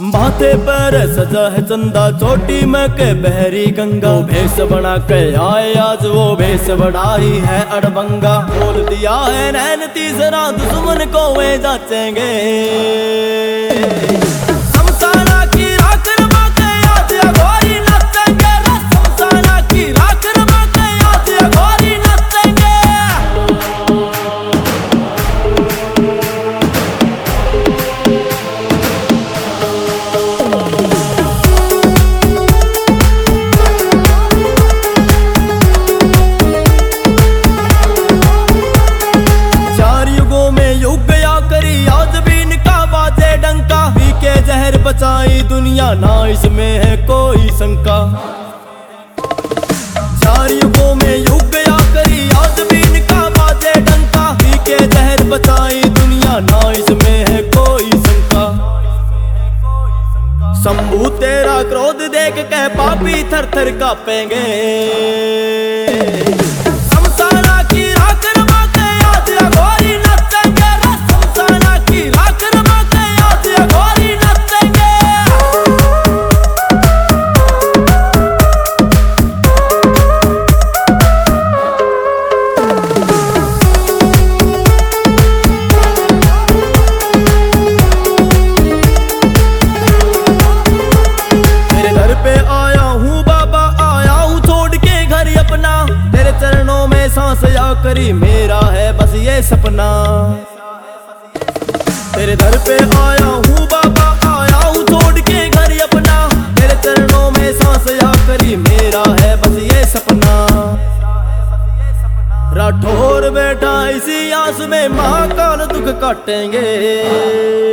माथे पर सजा है चंदा, चोटी में के बहरी गंगा। वो भेष बना के आए आज, वो भेष बड़ा ही है अड़बंगा। बोल दिया है नैन तीसरा, दुश्मन को वे जाचेंगे। शमशाना की राख रमा के आज अघोरी नाचेंगे। शमशाना की राख रमा के आज अघोरी नाचेंगे। जहर बचाई दुनिया ना, इसमें है कोई शंका। चार युगों में युग गया करी, आज भी इनका बाजे डंका। पी के जहर बचाई दुनिया ना, इसमें है कोई शंका। शंभू तेरा क्रोध देख के पापी थर थर कांपेंगे। शमशाना की राख रमा के आज अघोरी नाचेंगे। शमशाना की राख रमा के आज अघोरी नाचेंगे। सांस या करी मेरा है बस ये सपना। तेरे दर पे आया हूँ बाबा, आया हूँ छोड़ के घर अपना। तेरे चरणों में सांस या करी मेरा है बस ये सपना। राठौर बेटा इसी आस में महाकाल दुख काटेंगे।